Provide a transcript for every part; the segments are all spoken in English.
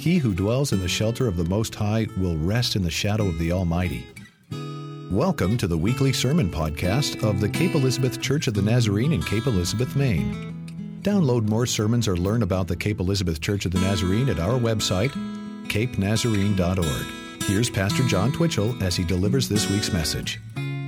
he who dwells in the shelter of the Most High will rest in the shadow of the Almighty. Welcome to the weekly sermon podcast of the Cape Elizabeth Church of the Nazarene in Cape Elizabeth, Maine. Download more sermons or learn about the Cape Elizabeth Church of the Nazarene at our website, capenazarene.org. Here's Pastor John Twitchell as he delivers this week's message.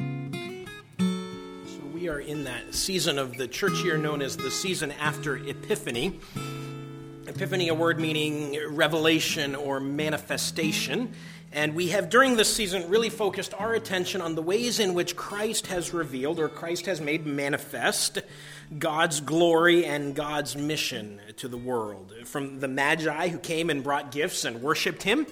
So we are in that season of the church year known as the season after Epiphany. Epiphany, a word meaning revelation or manifestation. And we have, during this season, really focused our attention on the ways in which Christ has revealed, or Christ has made manifest, God's glory and God's mission to the world. From the Magi who came and brought gifts and worshipped him,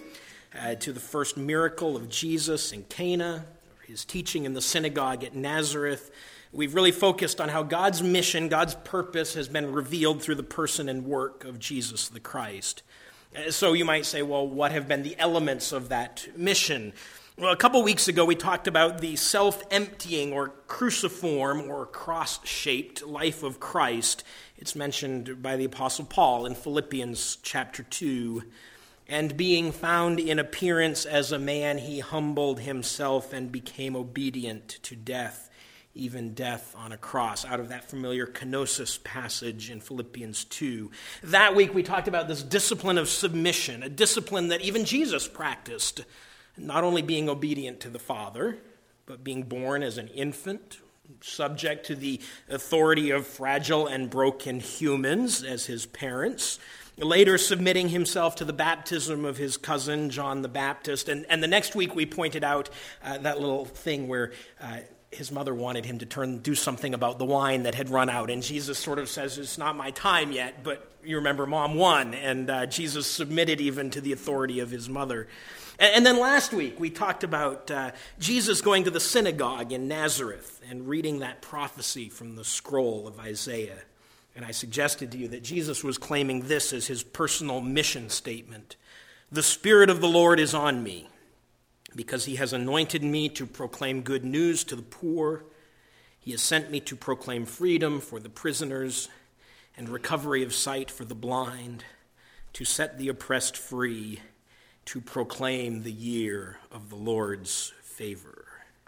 to the first miracle of Jesus in Cana, his teaching in the synagogue at Nazareth, we've really focused on how God's mission, God's purpose has been revealed through the person and work of Jesus the Christ. So you might say, well, what have been the elements of that mission? Well, a couple weeks ago, we talked about the self-emptying or cruciform or cross-shaped life of Christ. It's mentioned by the Apostle Paul in Philippians chapter 2. And being found in appearance as a man, he humbled himself and became obedient to death, even death on a cross, out of that familiar kenosis passage in Philippians 2. That week we talked about this discipline of submission, a discipline that even Jesus practiced, not only being obedient to the Father, but being born as an infant, subject to the authority of fragile and broken humans as his parents, later submitting himself to the baptism of his cousin, John the Baptist. And the next week we pointed out that little thing where his mother wanted him to do something about the wine that had run out. And Jesus sort of says, it's not my time yet, but you remember Mom won. And Jesus submitted even to the authority of his mother. And then last week we talked about Jesus going to the synagogue in Nazareth and reading that prophecy from the scroll of Isaiah. And I suggested to you that Jesus was claiming this as his personal mission statement. The Spirit of the Lord is on me, because he has anointed me to proclaim good news to the poor. He has sent me to proclaim freedom for the prisoners and recovery of sight for the blind, to set the oppressed free, to proclaim the year of the Lord's favor.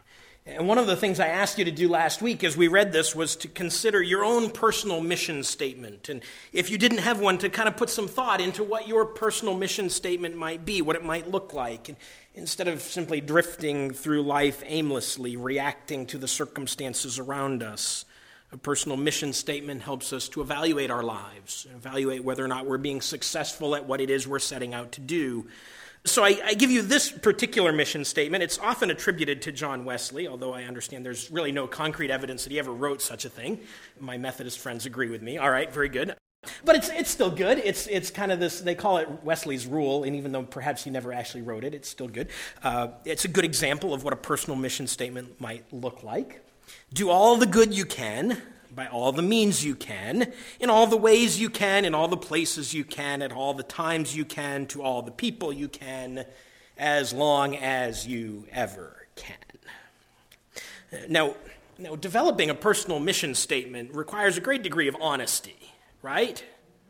And one of the things I asked you to do last week as we read this was to consider your own personal mission statement. And if you didn't have one, to kind of put some thought into what your personal mission statement might be, what it might look like. And instead of simply drifting through life aimlessly, reacting to the circumstances around us, a personal mission statement helps us to evaluate our lives, evaluate whether or not we're being successful at what it is we're setting out to do. So I give you this particular mission statement. It's often attributed to John Wesley, although I understand there's really no concrete evidence that he ever wrote such a thing. My Methodist friends agree with me. All right, very good. But it's still good. It's kind of this, they call it Wesley's rule, and even though perhaps he never actually wrote it, it's still good. It's a good example of what a personal mission statement might look like. Do all the good you can, by all the means you can, in all the ways you can, in all the places you can, at all the times you can, to all the people you can, as long as you ever can. Now, developing a personal mission statement requires a great degree of honesty, right?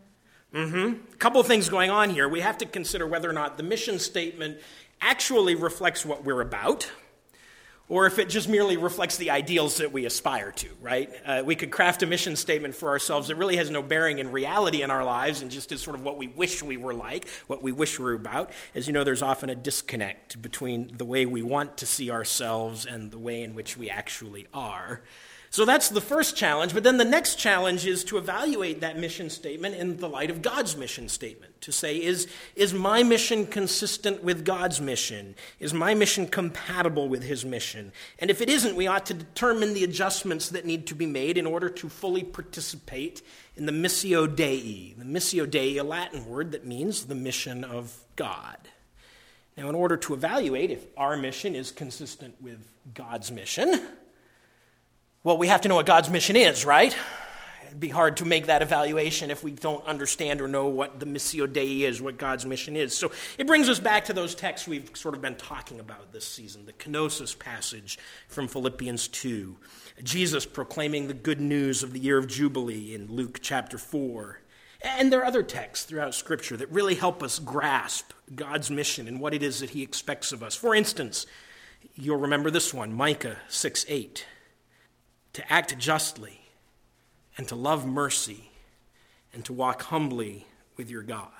A couple of things going on here. We have to consider whether or not the mission statement actually reflects what we're about, or if it just merely reflects the ideals that we aspire to, right? We could craft a mission statement for ourselves that really has no bearing in reality in our lives and just is sort of what we wish we were like, what we wish we were about. As you know, there's often a disconnect between the way we want to see ourselves and the way in which we actually are. So that's the first challenge, but then the next challenge is to evaluate that mission statement in the light of God's mission statement, to say, is my mission consistent with God's mission? Is my mission compatible with his mission? And if it isn't, we ought to determine the adjustments that need to be made in order to fully participate in the Missio Dei. The Missio Dei, a Latin word that means the mission of God. Now, in order to evaluate if our mission is consistent with God's mission, well, we have to know what God's mission is, right? It'd be hard to make that evaluation if we don't understand or know what the Missio Dei is, what God's mission is. So it brings us back to those texts we've sort of been talking about this season, the kenosis passage from Philippians 2, Jesus proclaiming the good news of the year of Jubilee in Luke chapter 4, And there are other texts throughout Scripture that really help us grasp God's mission and what it is that he expects of us. For instance, you'll remember this one, Micah 6:8, to act justly and to love mercy and to walk humbly with your God.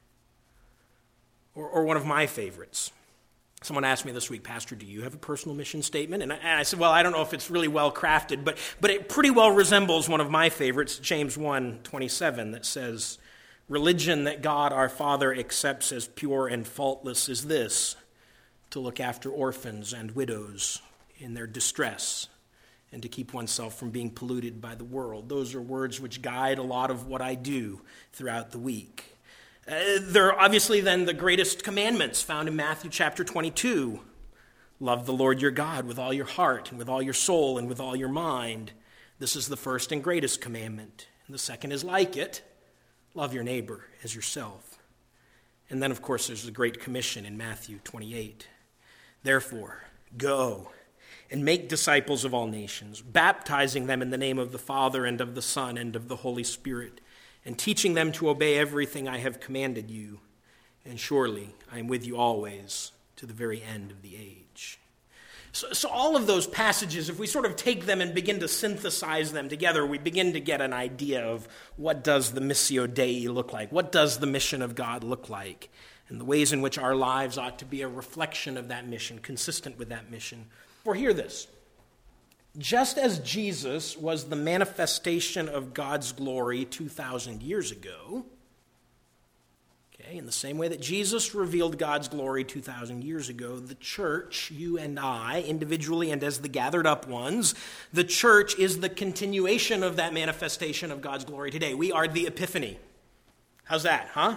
Or one of my favorites. Someone asked me this week, Pastor, do you have a personal mission statement? And I said, well, I don't know if it's really well crafted, but it pretty well resembles one of my favorites, James 1:27, that says, religion that God our Father accepts as pure and faultless is this, to look after orphans and widows in their distress and to keep oneself from being polluted by the world. Those are words which guide a lot of what I do throughout the week. There are obviously then the greatest commandments found in Matthew chapter 22. Love the Lord your God with all your heart and with all your soul and with all your mind. This is the first and greatest commandment. And the second is like it. Love your neighbor as yourself. And then, of course, there's the Great Commission in Matthew 28. Therefore, go and make disciples of all nations, baptizing them in the name of the Father and of the Son and of the Holy Spirit, and teaching them to obey everything I have commanded you. And surely I am with you always to the very end of the age. So all of those passages, if we sort of take them and begin to synthesize them together, we begin to get an idea of what does the Missio Dei look like? What does the mission of God look like? And the ways in which our lives ought to be a reflection of that mission, consistent with that mission. For hear this. Just as Jesus was the manifestation of God's glory 2,000 years ago, in the same way that Jesus revealed God's glory 2,000 years ago, the church, you and I, individually and as the gathered up ones, the church is the continuation of that manifestation of God's glory today. We are the Epiphany. How's that, huh?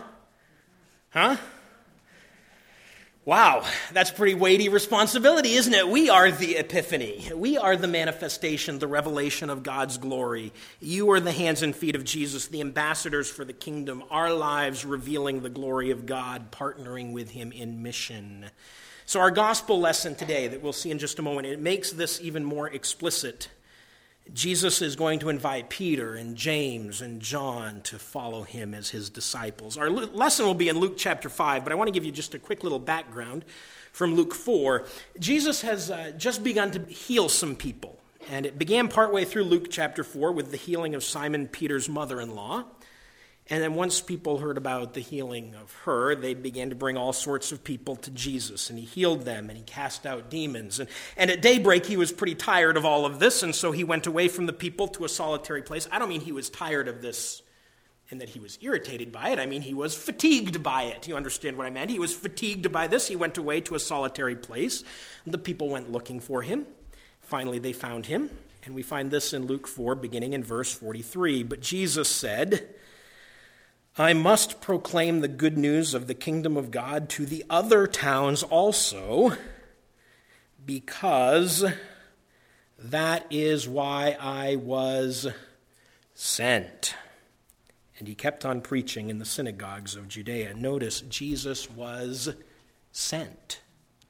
Wow, that's a pretty weighty responsibility, isn't it? We are the Epiphany. We are the manifestation, the revelation of God's glory. You are the hands and feet of Jesus, the ambassadors for the kingdom, our lives revealing the glory of God, partnering with him in mission. So our gospel lesson today that we'll see in just a moment, it makes this even more explicit. Jesus is going to invite Peter and James and John to follow him as his disciples. Our lesson will be in Luke chapter 5, but I want to give you just a quick little background from Luke 4. Jesus has just begun to heal some people, and it began partway through Luke chapter 4 with the healing of Simon Peter's mother-in-law. And then once people heard about the healing of her, they began to bring all sorts of people to Jesus. And he healed them, and he cast out demons. And at daybreak, he was pretty tired of all of this, and so he went away from the people to a solitary place. I don't mean he was tired of this and that he was irritated by it. I mean he was fatigued by it. You understand what I meant? He was fatigued by this. He went away to a solitary place. The people went looking for him. Finally, they found him. And we find this in Luke 4, beginning in verse 43. But Jesus said, I must proclaim the good news of the kingdom of God to the other towns also, because that is why I was sent. And he kept on preaching in the synagogues of Judea. Notice, Jesus was sent.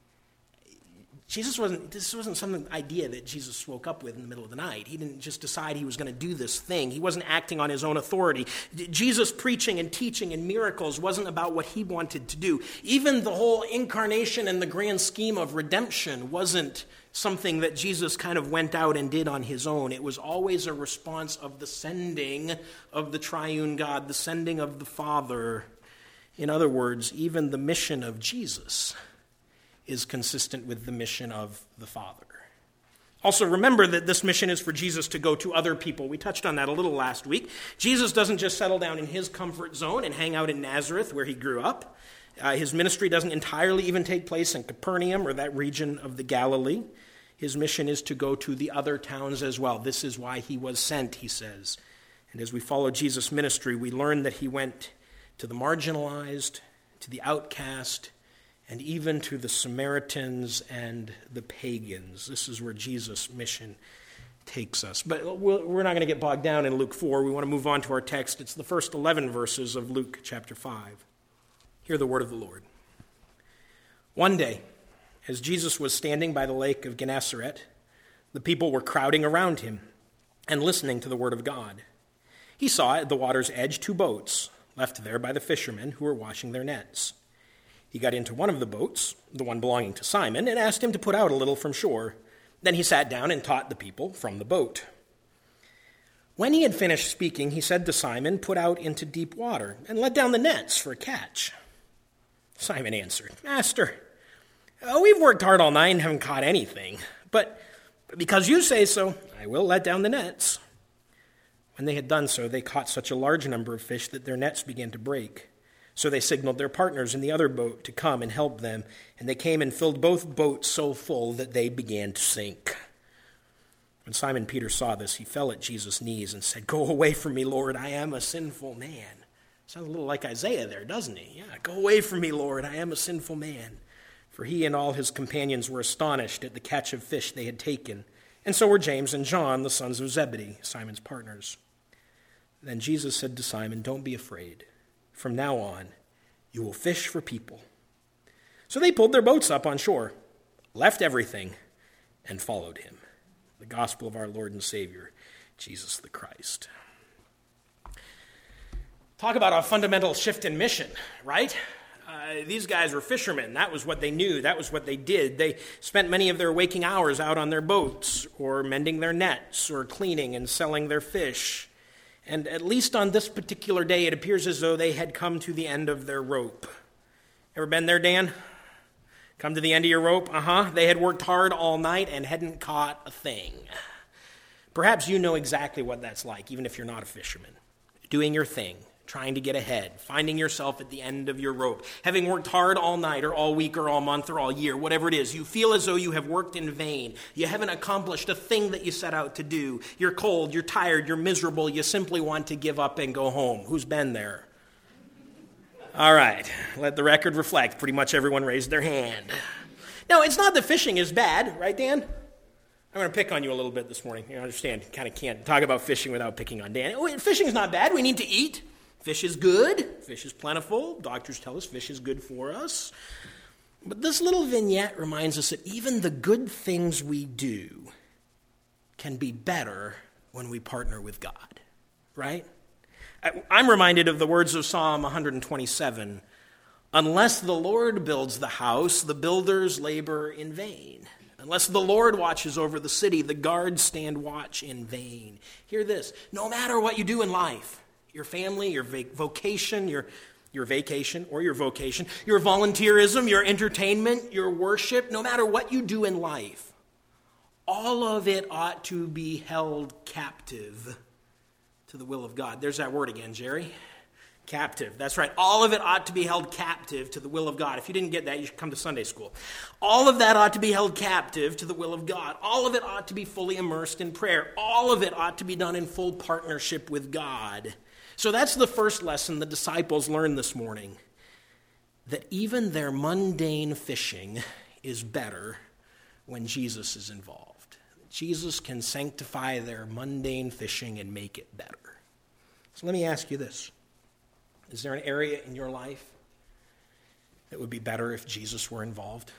This wasn't some idea that Jesus woke up with in the middle of the night. He didn't just decide he was going to do this thing. He wasn't acting on his own authority. Jesus preaching and teaching and miracles wasn't about what he wanted to do. Even the whole incarnation and the grand scheme of redemption wasn't something that Jesus kind of went out and did on his own. It was always a response of the sending of the triune God, the sending of the Father. In other words, even the mission of Jesus is consistent with the mission of the Father. Also, remember that this mission is for Jesus to go to other people. We touched on that a little last week. Jesus doesn't just settle down in his comfort zone and hang out in Nazareth where he grew up. His ministry doesn't entirely even take place in Capernaum or that region of the Galilee. His mission is to go to the other towns as well. This is why he was sent, he says. And as we follow Jesus' ministry, we learn that he went to the marginalized, to the outcast, and even to the Samaritans and the pagans. This is where Jesus' mission takes us. But we're not going to get bogged down in Luke 4. We want to move on to our text. It's the first 11 verses of Luke chapter 5. Hear the word of the Lord. One day, as Jesus was standing by the lake of Gennesaret, the people were crowding around him and listening to the word of God. He saw at the water's edge 2 boats, left there by the fishermen who were washing their nets. He got into one of the boats, the one belonging to Simon, and asked him to put out a little from shore. Then he sat down and taught the people from the boat. When he had finished speaking, he said to Simon, "Put out into deep water and let down the nets for a catch." Simon answered, "Master, we've worked hard all night and haven't caught anything, but because you say so, I will let down the nets." When they had done so, they caught such a large number of fish that their nets began to break. So they signaled their partners in the other boat to come and help them, and they came and filled both boats so full that they began to sink. When Simon Peter saw this, he fell at Jesus' knees and said, "Go away from me, Lord, I am a sinful man." Sounds a little like Isaiah there, doesn't he? Yeah, "Go away from me, Lord, I am a sinful man." For he and all his companions were astonished at the catch of fish they had taken, and so were James and John, the sons of Zebedee, Simon's partners. Then Jesus said to Simon, "Don't be afraid. From now on, you will fish for people." So they pulled their boats up on shore, left everything, and followed him. The gospel of our Lord and Savior, Jesus the Christ. Talk about a fundamental shift in mission, right? These guys were fishermen. That was what they knew. That was what they did. They spent many of their waking hours out on their boats or mending their nets or cleaning and selling their fish. And at least on this particular day, it appears as though they had come to the end of their rope. Ever been there, Dan? Come to the end of your rope? They had worked hard all night and hadn't caught a thing. Perhaps you know exactly what that's like, even if you're not a fisherman. Doing your thing, trying to get ahead, finding yourself at the end of your rope, having worked hard all night or all week or all month or all year, whatever it is. You feel as though you have worked in vain. You haven't accomplished a thing that you set out to do. You're cold, you're tired, you're miserable. You simply want to give up and go home. Who's been there? All right, let the record reflect. Pretty much everyone raised their hand. Now, it's not that fishing is bad, right, Dan? I'm going to pick on you a little bit this morning. You understand, kind of can't talk about fishing without picking on Dan. Fishing is not bad. We need to eat. Fish is good. Fish is plentiful. Doctors tell us fish is good for us. But this little vignette reminds us that even the good things we do can be better when we partner with God, right? I'm reminded of the words of Psalm 127. Unless the Lord builds the house, the builders labor in vain. Unless the Lord watches over the city, the guards stand watch in vain. Hear this. No matter what you do in life, your family, your vocation, your vacation or your vocation, your volunteerism, your entertainment, your worship, no matter what you do in life, all of it ought to be held captive to the will of God. There's that word again, Jerry. Captive. That's right. All of it ought to be held captive to the will of God. If you didn't get that, you should come to Sunday school. All of that ought to be held captive to the will of God. All of it ought to be fully immersed in prayer. All of it ought to be done in full partnership with God. So that's the first lesson the disciples learned this morning, that even their mundane fishing is better when Jesus is involved. Jesus can sanctify their mundane fishing and make it better. So let me ask you this. Is there an area in your life that would be better if Jesus were involved?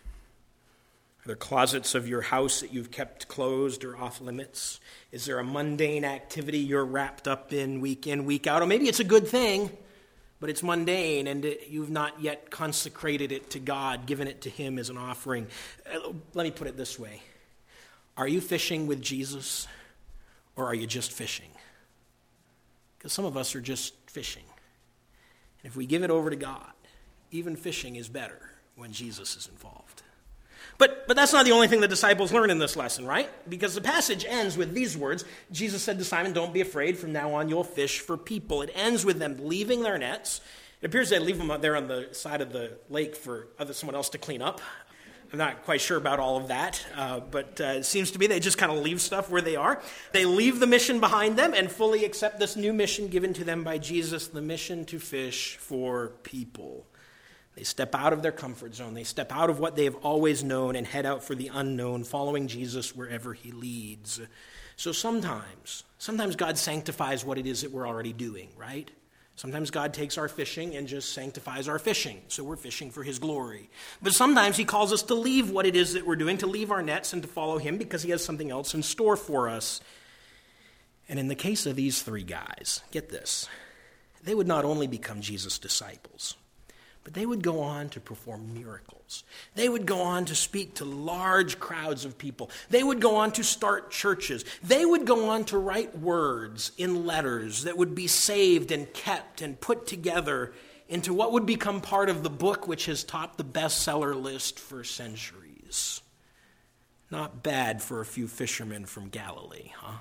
Are there closets of your house that you've kept closed or off limits? Is there a mundane activity you're wrapped up in, week out? Or maybe it's a good thing, but it's mundane and you've not yet consecrated it to God, given it to Him as an offering. Let me put it this way. Are you fishing with Jesus or are you just fishing? Because some of us are just fishing. And if we give it over to God, even fishing is better when Jesus is involved. But that's not the only thing the disciples learn in this lesson, right? Because the passage ends with these words. Jesus said to Simon, "Don't be afraid. From now on, you'll fish for people." It ends with them leaving their nets. It appears they leave them out there on the side of the lake for someone else to clean up. I'm not quite sure about all of that, but it seems to be they just kind of leave stuff where they are. They leave the mission behind them and fully accept this new mission given to them by Jesus, the mission to fish for people. They step out of their comfort zone. They step out of what they have always known and head out for the unknown, following Jesus wherever He leads. So sometimes God sanctifies what it is that we're already doing, right? Sometimes God takes our fishing and just sanctifies our fishing, so we're fishing for His glory. But sometimes He calls us to leave what it is that we're doing, to leave our nets and to follow Him because He has something else in store for us. And in the case of these three guys, get this, they would not only become Jesus' disciples, but they would go on to perform miracles. They would go on to speak to large crowds of people. They would go on to start churches. They would go on to write words in letters that would be saved and kept and put together into what would become part of the book which has topped the bestseller list for centuries. Not bad for a few fishermen from Galilee, huh?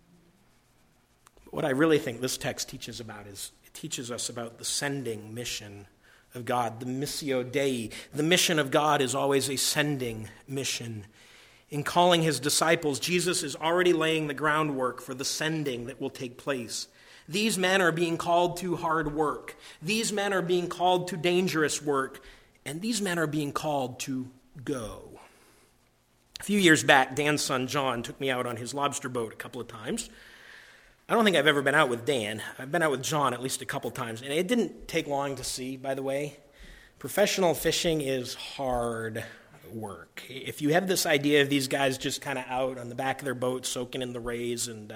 But what I really think this text teaches about is it teaches us about the sending mission of God, the missio Dei. The mission of God is always a sending mission. In calling his disciples, Jesus is already laying the groundwork for the sending that will take place. These men are being called to hard work. These men are being called to dangerous work. And these men are being called to go. A few years back, Dan's son John took me out on his lobster boat a couple of times. I don't think I've ever been out with Dan. I've been out with John at least a couple times. And it didn't take long to see, by the way. Professional fishing is hard work. If you have this idea of these guys just kind of out on the back of their boat soaking in the rays and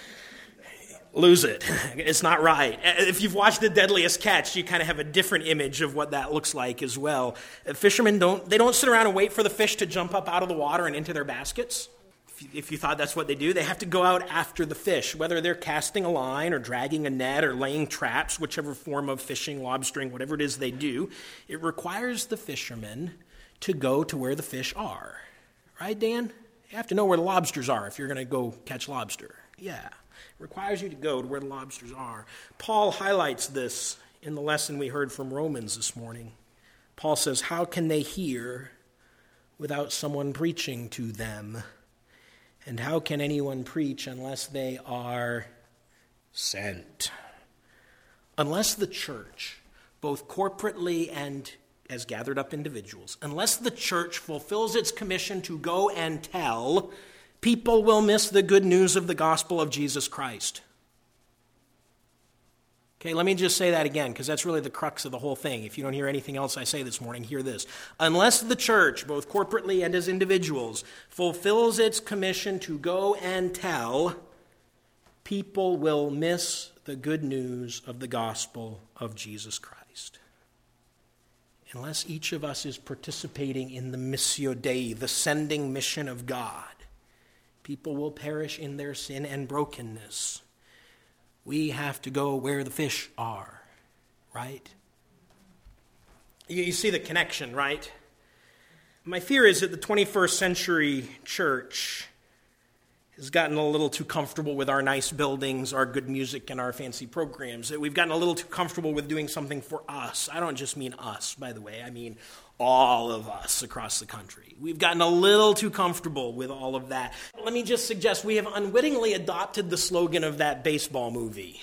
lose it. It's not right. If you've watched The Deadliest Catch, you kind of have a different image of what that looks like as well. Fishermen don't sit around and wait for the fish to jump up out of the water and into their baskets. If you thought that's what they do, they have to go out after the fish, whether they're casting a line or dragging a net or laying traps, whichever form of fishing, lobstering, whatever it is they do. It requires the fishermen to go to where the fish are. Right, Dan? You have to know where the lobsters are if you're going to go catch lobster. Yeah. It requires you to go to where the lobsters are. Paul highlights this in the lesson we heard from Romans this morning. Paul says, how can they hear without someone preaching to them? And how can anyone preach unless they are sent? Unless the church, both corporately and as gathered up individuals, unless the church fulfills its commission to go and tell, people will miss the good news of the gospel of Jesus Christ. Okay, let me just say that again, because that's really the crux of the whole thing. If you don't hear anything else I say this morning, hear this. Unless the church, both corporately and as individuals, fulfills its commission to go and tell, people will miss the good news of the gospel of Jesus Christ. Unless each of us is participating in the missio Dei, the sending mission of God, people will perish in their sin and brokenness. We have to go where the fish are, right? You see the connection, right? My fear is that the 21st century church has gotten a little too comfortable with our nice buildings, our good music, and our fancy programs. That we've gotten a little too comfortable with doing something for us. I don't just mean us, by the way. I mean all of us across the country. We've gotten a little too comfortable with all of that. Let me just suggest we have unwittingly adopted the slogan of that baseball movie.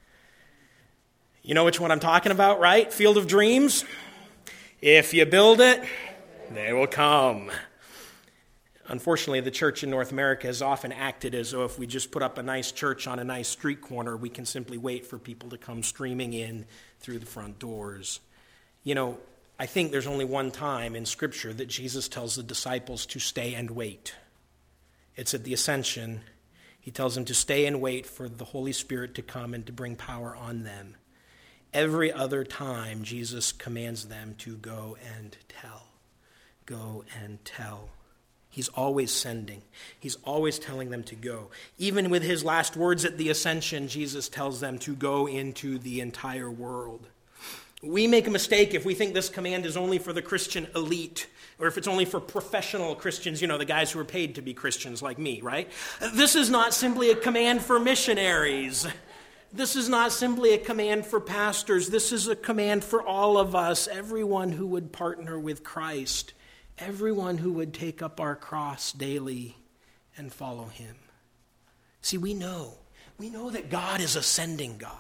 You know which one I'm talking about, right? Field of Dreams. If you build it, they will come. Unfortunately, the church in North America has often acted as though if we just put up a nice church on a nice street corner, we can simply wait for people to come streaming in through the front doors. You know, I think there's only one time in Scripture that Jesus tells the disciples to stay and wait. It's at the Ascension. He tells them to stay and wait for the Holy Spirit to come and to bring power on them. Every other time, Jesus commands them to go and tell. Go and tell. He's always sending. He's always telling them to go. Even with his last words at the Ascension, Jesus tells them to go into the entire world. We make a mistake if we think this command is only for the Christian elite, or if it's only for professional Christians, you know, the guys who are paid to be Christians like me, right? This is not simply a command for missionaries. This is not simply a command for pastors. This is a command for all of us, everyone who would partner with Christ, everyone who would take up our cross daily and follow him. See, we know that God is a sending God.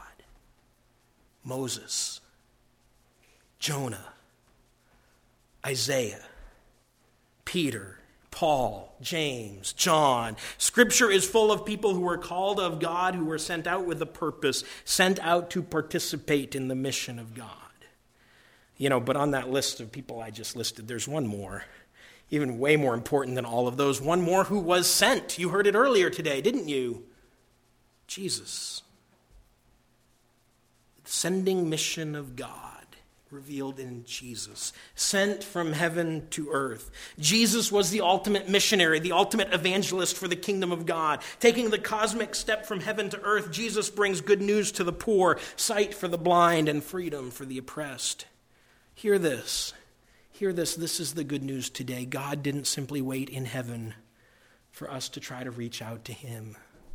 Moses, Jonah, Isaiah, Peter, Paul, James, John. Scripture is full of people who were called of God, who were sent out with a purpose, sent out to participate in the mission of God. You know, but on that list of people I just listed, there's one more, even way more important than all of those. One more who was sent. You heard it earlier today, didn't you? Jesus. sending mission of God revealed in Jesus, sent from heaven to earth. Jesus was the ultimate missionary, the ultimate evangelist for the kingdom of God. Taking the cosmic step from heaven to earth, Jesus brings good news to the poor, sight for the blind, and freedom for the oppressed. Hear this. Hear this. This is the good news today. God didn't simply wait in heaven for us to try to reach out to him.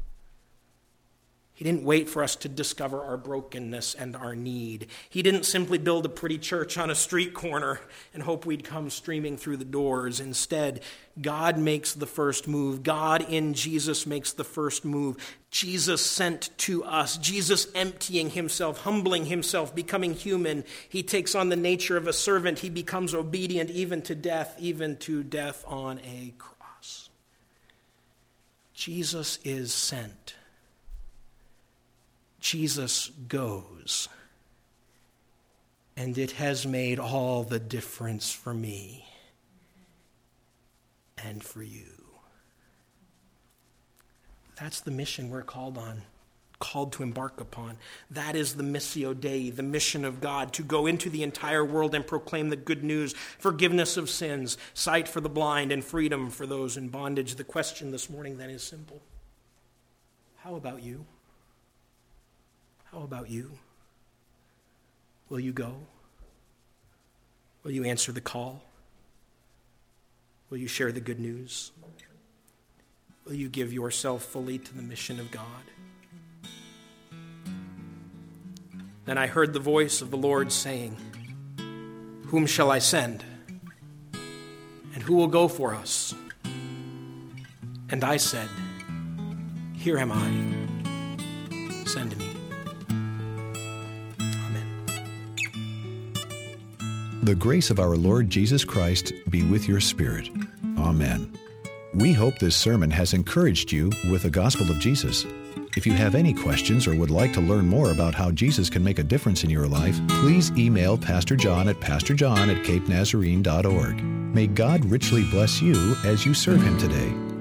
He didn't wait for us to discover our brokenness and our need. He didn't simply build a pretty church on a street corner and hope we'd come streaming through the doors. Instead, God makes the first move. God in Jesus makes the first move. Jesus sent to us. Jesus emptying himself, humbling himself, becoming human. He takes on the nature of a servant. He becomes obedient even to death on a cross. Jesus is sent. Jesus goes, and it has made all the difference for me and for you. That's the mission we're called to embark upon. That is the Missio Dei, the mission of God, to go into the entire world and proclaim the good news, forgiveness of sins, sight for the blind, and freedom for those in bondage. The question this morning then is simple. How about you? How about you? Will you go? Will you answer the call? Will you share the good news? Will you give yourself fully to the mission of God? Then I heard the voice of the Lord saying, "Whom shall I send? And who will go for us?" And I said, "Here am I. Send me." The grace of our Lord Jesus Christ be with your spirit. Amen. We hope this sermon has encouraged you with the gospel of Jesus. If you have any questions or would like to learn more about how Jesus can make a difference in your life, please email Pastor John at pastorjohn@capenazarene.org. May God richly bless you as you serve him today.